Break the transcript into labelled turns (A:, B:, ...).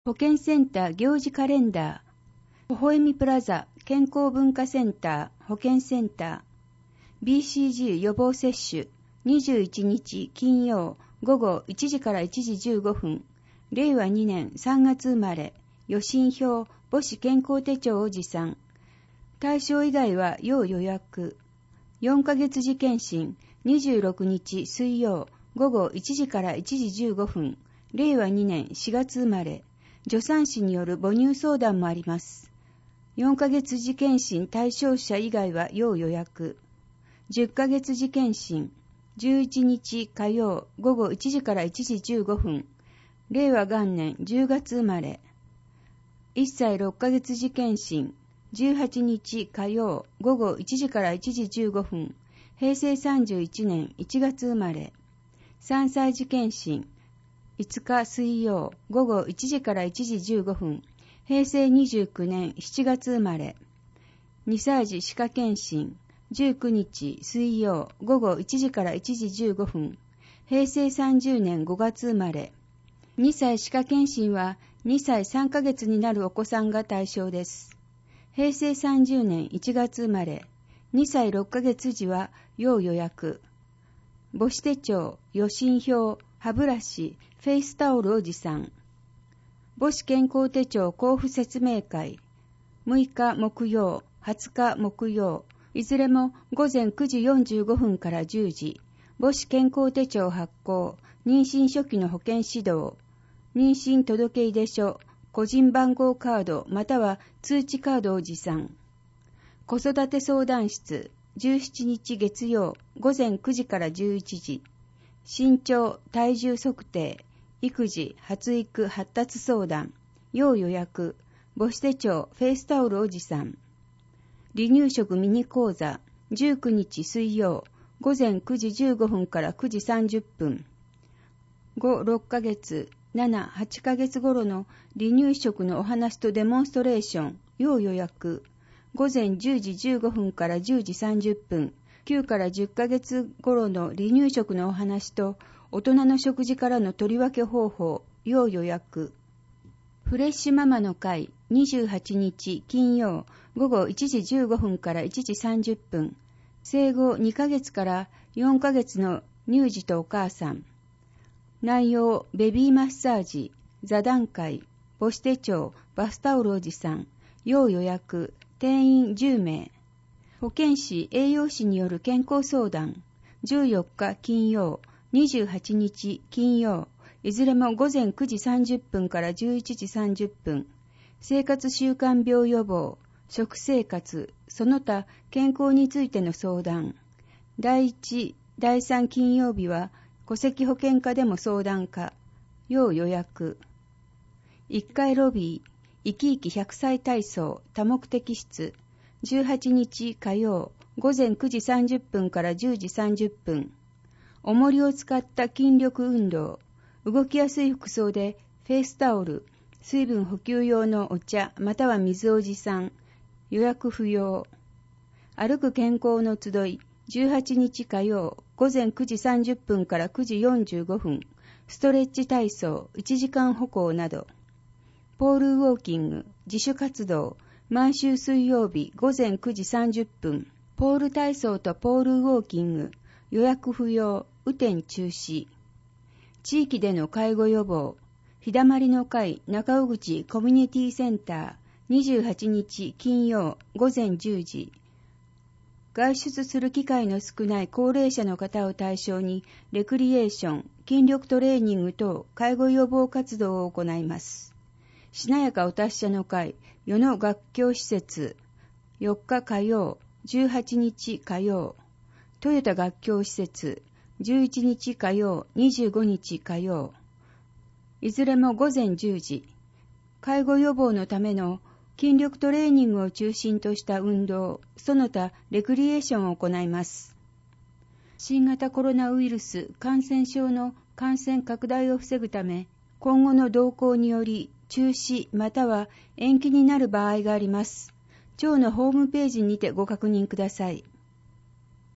A: 保健センター行事カレンダー、微笑みプラザ健康文化センター保健センター、BCG 予防接種21日金曜午後1時から1時15分、令和2年3月生まれ、予診票、母子健康手帳を持参。対象以外は要予約。4ヶ月次検診26日水曜午後1時から1時15分、令和2年4月生まれ、助産師による母乳相談もあります。4ヶ月次検診対象者以外は要予約。10ヶ月次検診11日火曜午後1時から1時15分、令和元年10月生まれ。1歳6ヶ月次検診18日火曜午後1時から1時15分、平成31年1月生まれ。3歳児検診5日水曜午後1時から1時15分、平成29年7月生まれ。2歳児歯科検診19日水曜午後1時から1時15分、平成30年5月生まれ。2歳歯科検診は2歳3ヶ月になるお子さんが対象です。平成30年1月生まれ。2歳6ヶ月時は要予約。母子手帳、予診票、歯ブラシ、フェイスタオルを持参。母子健康手帳交付説明会6日木曜、20日木曜、いずれも午前9時45分から10時、母子健康手帳発行、妊娠初期の保健指導、妊娠届出書、個人番号カードまたは通知カードを持参。子育て相談室17日月曜午前9時から11時、身長、体重測定、育児、発育、発達相談、要予約、母子手帳、フェイスタオルを持参。離乳食ミニ講座、19日水曜、午前9時15分から9時30分。5、6ヶ月、7、8ヶ月頃の離乳食のお話とデモンストレーション、要予約。午前10時15分から10時30分。9から10ヶ月頃の離乳食のお話と大人の食事からの取り分け方法、要予約。フレッシュママの会28日金曜午後1時15分から1時30分。生後2ヶ月から4ヶ月の乳児とお母さん。内容、ベビーマッサージ、座談会、母子手帳、バスタオルを持参。要予約。定員10名。保健師、栄養士による健康相談。14日金曜、28日金曜、いずれも午前9時30分から11時30分。生活習慣病予防、食生活、その他健康についての相談。第1、第3金曜日は戸籍保険課でも相談可。要予約。1階ロビー、生き生き100歳体操多目的室。18日火曜、午前9時30分から10時30分。重りを使った筋力運動。動きやすい服装でフェイスタオル、水分補給用のお茶または水を持参。予約不要。歩く健康の集い。18日火曜、午前9時30分から9時45分。ストレッチ体操、1時間歩行など。ポールウォーキング、自主活動。毎週水曜日午前9時30分、ポール体操とポールウォーキング、予約不要、雨天中止。地域での介護予防、日だまりの会中尾口コミュニティセンター、28日金曜午前10時。外出する機会の少ない高齢者の方を対象に、レクリエーション、筋力トレーニング等介護予防活動を行います。しなやかお達者の会、与野学教施設、4日火曜、18日火曜、トヨタ学教施設、11日火曜、25日火曜、いずれも午前10時、介護予防のための筋力トレーニングを中心とした運動、その他レクリエーションを行います。新型コロナウイルス感染症の感染拡大を防ぐため、今後の動向により中止または延期になる場合があります。庁のホームページにてご確認ください。